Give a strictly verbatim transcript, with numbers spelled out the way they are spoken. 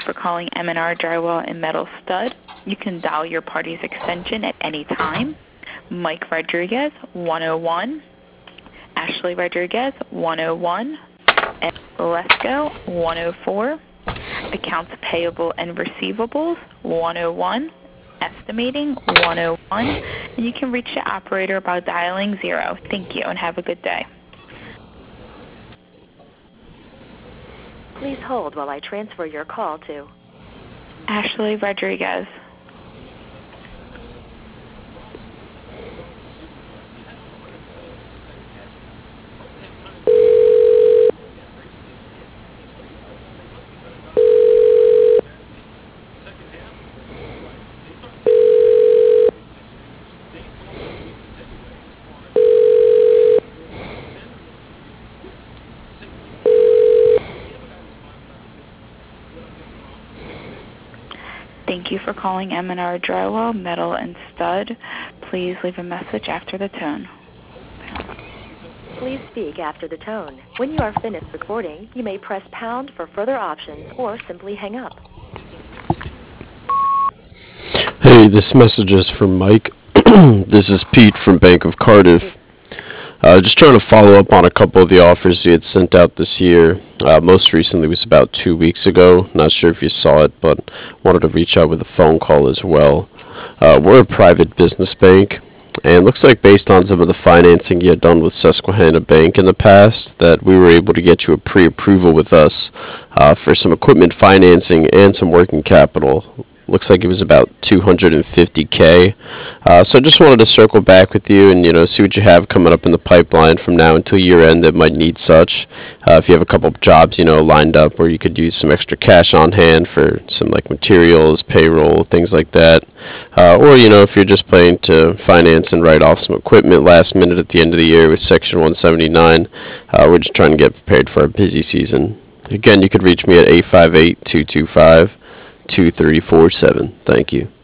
for calling M and R Drywall and Metal Stud. You can dial your party's extension at any time. Mike Rodriguez, one oh one. Ashley Rodriguez, one oh one. Ed Lesko, one oh four. Accounts payable and receivables, one oh one. Estimating, one oh one. And you can reach the operator by dialing zero. Thank you and have a good day. Please hold while I transfer your call to Ashley Rodriguez. Thank you for calling M and R Drywall, Metal, and Stud. Please leave a message after the tone. Please speak after the tone. When you are finished recording, you may press pound for further options or simply hang up. Hey, this message is from Mike. This is Pete from Bank of Cardiff. Uh, just trying to follow up on a couple of the offers he had sent out this year. Uh, most recently was about two weeks ago. Not sure if you saw it, but wanted to reach out with a phone call as well. Uh, we're a private business bank, and it looks like based on some of the financing you had done with Susquehanna Bank in the past, that we were able to get you a pre-approval with us uh, for some equipment financing and some working capital. Looks like it was about two hundred fifty K. Uh, so I just wanted to circle back with you and, you know, see what you have coming up in the pipeline from now until year end that might need such. Uh, if you have a couple of jobs, you know, lined up where you could use some extra cash on hand for some like materials, payroll, things like that. Uh, or, you know, if you're just planning to finance and write off some equipment last minute at the end of the year with Section one seventy-nine, uh, we're just trying to get prepared for our busy season. Again, you could reach me at eight five eight, two two five, two three four seven. Thank you.